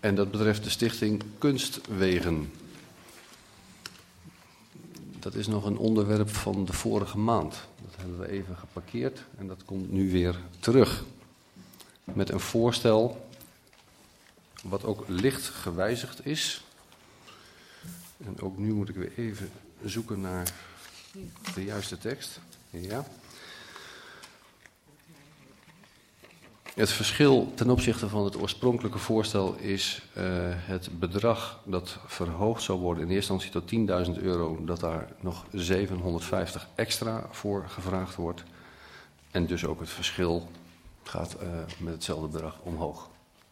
En dat betreft de stichting Kunstwegen. Dat is nog een onderwerp van de vorige maand. Dat hebben we even geparkeerd en dat komt nu weer terug. Met een voorstel wat ook licht gewijzigd is. En ook nu moet ik weer even zoeken naar de juiste tekst. Ja. Het verschil ten opzichte van het oorspronkelijke voorstel is het bedrag dat verhoogd zou worden in eerste instantie tot €10.000, dat daar nog 750 extra voor gevraagd wordt. En dus ook het verschil gaat met hetzelfde bedrag omhoog.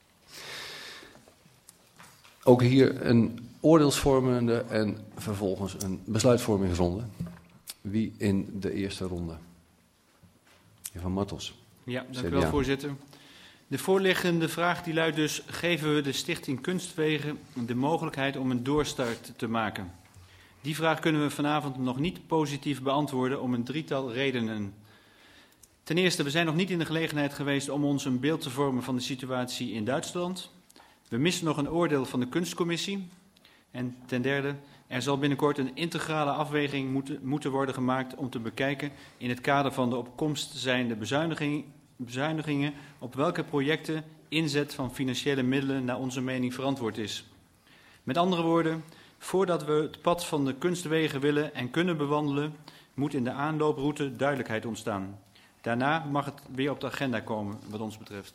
Ook hier een oordeelsvormende en vervolgens een besluitvormingsronde. Wie in de eerste ronde? Heer Van Martels. Ja, dank u wel, voorzitter. De voorliggende vraag die luidt dus: geven we de Stichting Kunstwegen de mogelijkheid om een doorstart te maken? Die vraag kunnen we vanavond nog niet positief beantwoorden om een drietal redenen. Ten eerste, we zijn nog niet in de gelegenheid geweest om ons een beeld te vormen van de situatie in Duitsland. We missen nog een oordeel van de kunstcommissie. En ten derde, er zal binnenkort een integrale afweging moeten worden gemaakt om te bekijken in het kader van de op komst zijnde bezuinigingen op welke projecten inzet van financiële middelen naar onze mening verantwoord is. Met andere woorden, voordat we het pad van de kunstwegen willen en kunnen bewandelen, moet in de aanlooproute duidelijkheid ontstaan. Daarna mag het weer op de agenda komen, wat ons betreft.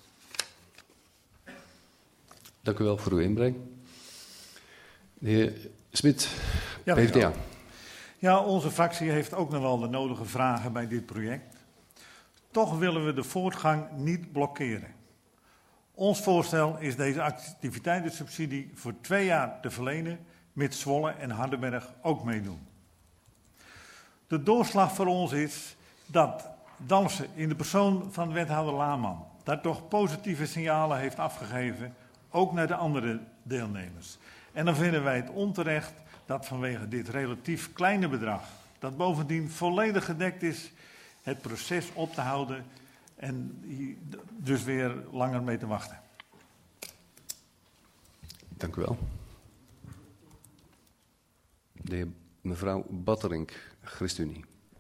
Dank u wel voor uw inbreng. De heer Smit, PvdA. Ja, onze fractie heeft ook nog wel de nodige vragen bij dit project. Toch willen we de voortgang niet blokkeren. Ons voorstel is deze activiteitensubsidie voor 2 jaar te verlenen, mits Zwolle en Hardenberg ook meedoen. De doorslag voor ons is dat Dalfsen in de persoon van wethouder Laman daar toch positieve signalen heeft afgegeven, ook naar de andere deelnemers. En dan vinden wij het onterecht dat vanwege dit relatief kleine bedrag, dat bovendien volledig gedekt is, het proces op te houden en dus weer langer mee te wachten. Dank u wel. Mevrouw Batterink, ChristenUnie.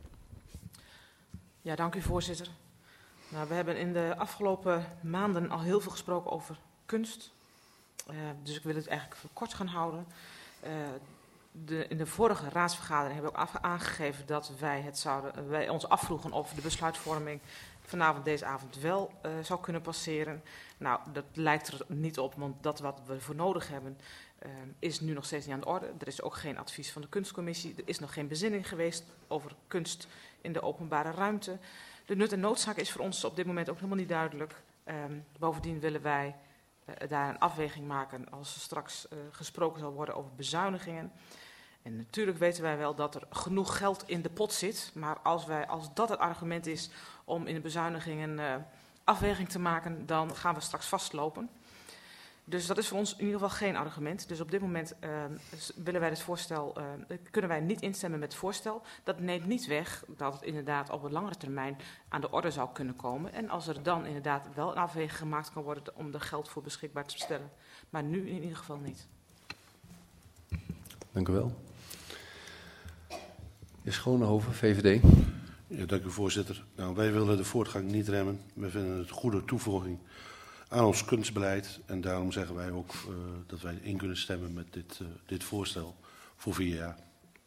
Ja, dank u, voorzitter. Nou, we hebben in de afgelopen maanden al heel veel gesproken over kunst. Dus ik wil het eigenlijk kort gaan houden. In de vorige raadsvergadering hebben we ook aangegeven dat wij ons afvroegen of de besluitvorming vanavond deze avond wel zou kunnen passeren. Nou, dat lijkt er niet op, want dat wat we voor nodig hebben is nu nog steeds niet aan de orde. Er is ook geen advies van de kunstcommissie. Er is nog geen bezinning geweest over kunst in de openbare ruimte. De nut en noodzaak is voor ons op dit moment ook helemaal niet duidelijk. Bovendien willen wij daar een afweging maken als er straks gesproken zal worden over bezuinigingen. En natuurlijk weten wij wel dat er genoeg geld in de pot zit. Maar als dat het argument is om in de bezuinigingen afweging te maken, dan gaan we straks vastlopen. Dus dat is voor ons in ieder geval geen argument. Dus op dit moment willen wij kunnen wij niet instemmen met het voorstel. Dat neemt niet weg dat het inderdaad op een langere termijn aan de orde zou kunnen komen. En als er dan inderdaad wel een afweging gemaakt kan worden om er geld voor beschikbaar te stellen. Maar nu in ieder geval niet. Dank u wel. De heer Schoonhoven, VVD. Ja, dank u, voorzitter. Nou, wij willen de voortgang niet remmen. We vinden het goede toevoeging aan ons kunstbeleid. En daarom zeggen wij ook dat wij in kunnen stemmen met dit voorstel voor 4 jaar.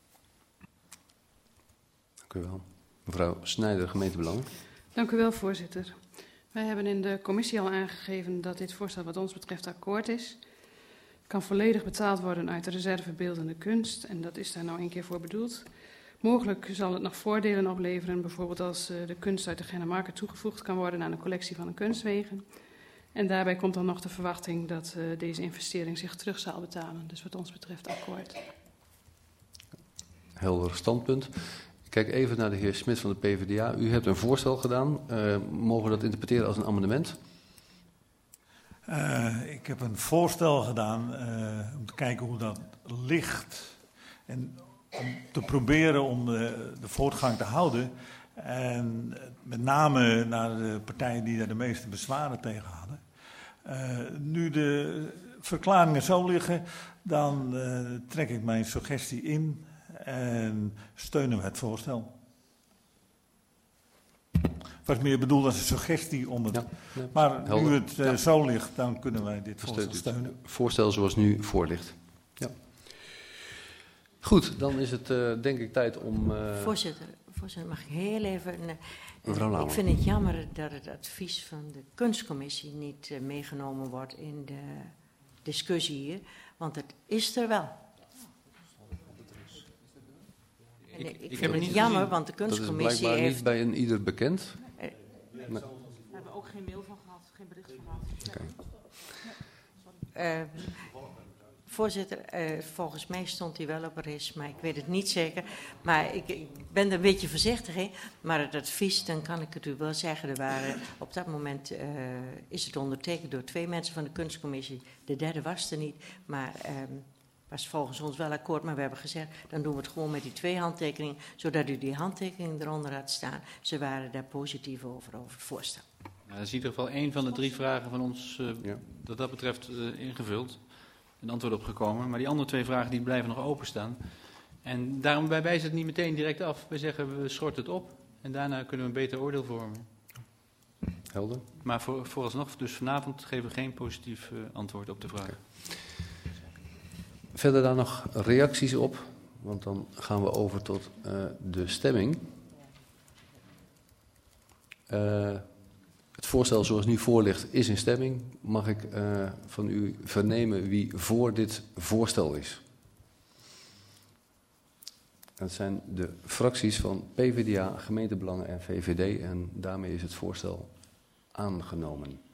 Dank u wel. Mevrouw Snijder, gemeentebelangen. Dank u wel, voorzitter. Wij hebben in de commissie al aangegeven dat dit voorstel wat ons betreft akkoord is. Het kan volledig betaald worden uit de reserve beeldende kunst. En dat is daar nou 1 keer voor bedoeld. Mogelijk zal het nog voordelen opleveren, bijvoorbeeld als de kunst uit de Gennemarken toegevoegd kan worden aan de collectie van de kunstwegen. En daarbij komt dan nog de verwachting dat deze investering zich terug zal betalen. Dus wat ons betreft akkoord. Helder standpunt. Ik kijk even naar de heer Smit van de PvdA. U hebt een voorstel gedaan. Mogen we dat interpreteren als een amendement? Ik heb een voorstel gedaan om te kijken hoe dat ligt. En om te proberen om de voortgang te houden. En met name naar de partijen die daar de meeste bezwaren tegen hadden. Nu de verklaringen zo liggen, dan trek ik mijn suggestie in en steunen we het voorstel. Het was meer bedoeld als een suggestie om het. Ja, maar helder. nu het zo ligt, dan kunnen wij dit voorstel Het steunen. voorstel zoals nu voor ligt. Ja. Goed, dan is het denk ik tijd om... Voorzitter, mag ik heel even... Mevrouw Lauwer. Ik vind het jammer dat het advies van de kunstcommissie niet meegenomen wordt in de discussie hier, want het is er wel. En ik vind het jammer, want de Dat is kunstcommissie blijkbaar heeft... niet bij een ieder bekend. Daar hebben we ook geen mail van gehad, geen bericht van gehad. Okay. Voorzitter, volgens mij stond hij wel op een ris, maar ik weet het niet zeker. Maar ik ben er een beetje voorzichtig in. Maar het advies, dan kan ik het u wel zeggen. Er waren, op dat moment is het ondertekend door 2 mensen van de kunstcommissie. De derde was er niet, maar was volgens ons wel akkoord. Maar we hebben gezegd, dan doen we het gewoon met die 2 handtekeningen. Zodat u die handtekeningen eronder had staan. Ze waren daar positief over het voorstel. Nou, dat is in ieder geval 1 van de 3 vragen van ons, dat betreft, ingevuld. Een antwoord op gekomen. Maar die andere 2 vragen die blijven nog openstaan. En daarom wij wijzen het niet meteen direct af. Wij zeggen we schorten het op. En daarna kunnen we een beter oordeel vormen. Helder. Maar vooralsnog, dus vanavond geven we geen positief antwoord op de vraag. Okay. Verder daar nog reacties op? Want dan gaan we over tot de stemming. Het voorstel zoals nu voor ligt is in stemming. Mag ik van u vernemen wie voor dit voorstel is? Dat zijn de fracties van PvdA, Gemeentebelangen en VVD. En daarmee is het voorstel aangenomen.